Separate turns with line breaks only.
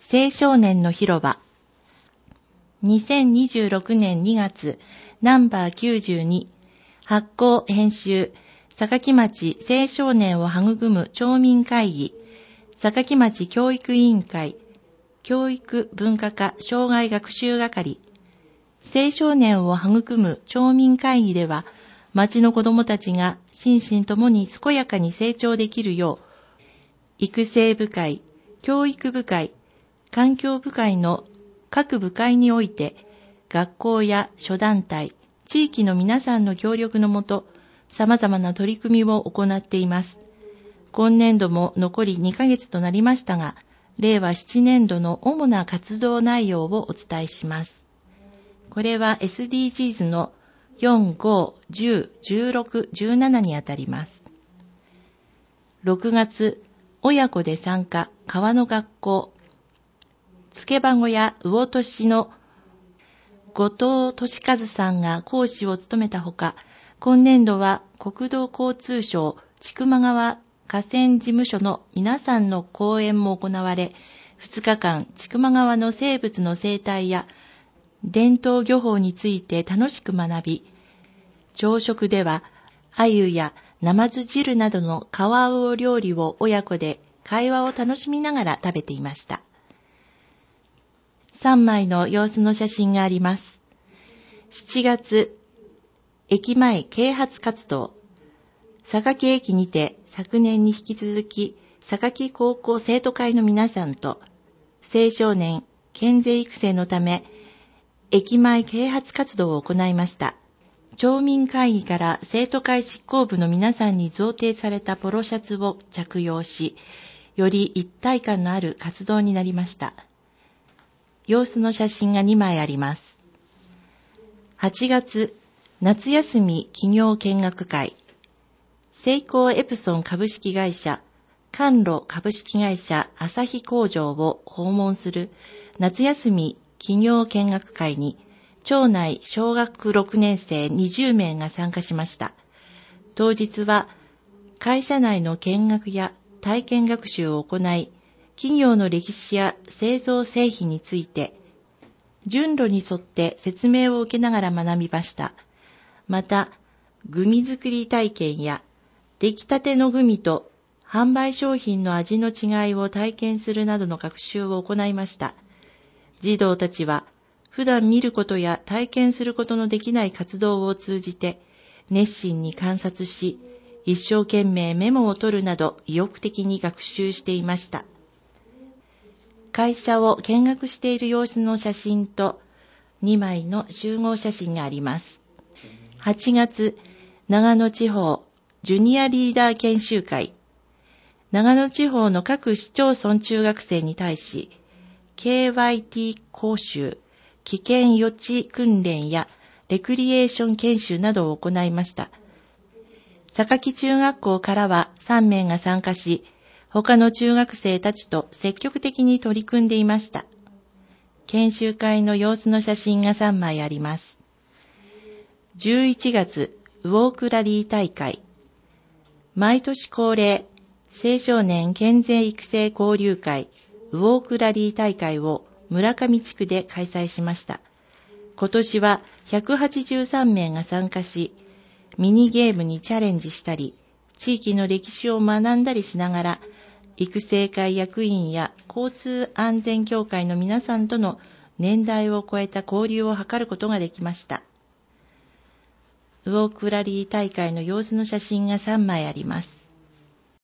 青少年の広場。2026年2月、ナンバー92、発行編集、坂城町青少年を育む町民会議、坂城町教育委員会、教育文化課障害学習係、青少年を育む町民会議では、町の子どもたちが心身ともに健やかに成長できるよう、育成部会、教育部会、環境部会の各部会において、学校や諸団体、地域の皆さんの協力のもと、様々な取り組みを行っています。今年度も残り2ヶ月となりましたが、令和7年度の主な活動内容をお伝えします。これは SDGs の4、5、10、16、17にあたります。6月、親子で参加、川の学校、つけばごや魚年の後藤俊和さんが講師を務めたほか、今年度は国土交通省千曲川河川事務所の皆さんの講演も行われ、2日間千曲川の生物の生態や伝統漁法について楽しく学び、朝食では鮎やナマズ汁などの川魚料理を親子で会話を楽しみながら食べていました。3枚の様子の写真があります。7月、駅前啓発活動。榊駅にて昨年に引き続き、榊高校生徒会の皆さんと、青少年健全育成のため、駅前啓発活動を行いました。町民会議から生徒会執行部の皆さんに贈呈されたポロシャツを着用し、より一体感のある活動になりました。様子の写真が2枚あります。8月、夏休み企業見学会。セイコーエプソン株式会社、甘露株式会社旭工場を訪問する夏休み企業見学会に、町内小学6年生20名が参加しました。当日は会社内の見学や体験学習を行い、企業の歴史や製造製品について、順路に沿って説明を受けながら学びました。また、グミ作り体験や、出来たてのグミと販売商品の味の違いを体験するなどの学習を行いました。児童たちは、普段見ることや体験することのできない活動を通じて、熱心に観察し、一生懸命メモを取るなど意欲的に学習していました。会社を見学している様子の写真と2枚の集合写真があります。8月、長野地方ジュニアリーダー研修会。長野地方の各市町村中学生に対し、KYT 講習、危険予知訓練やレクリエーション研修などを行いました。榊中学校からは3名が参加し、他の中学生たちと積極的に取り組んでいました。研修会の様子の写真が3枚あります。11月、ウォークラリー大会。毎年恒例、青少年健全育成交流会、ウォークラリー大会を村上地区で開催しました。今年は183名が参加し、ミニゲームにチャレンジしたり、地域の歴史を学んだりしながら、育成会役員や交通安全協会の皆さんとの年代を超えた交流を図ることができました。ウォークラリー大会の様子の写真が3枚あります。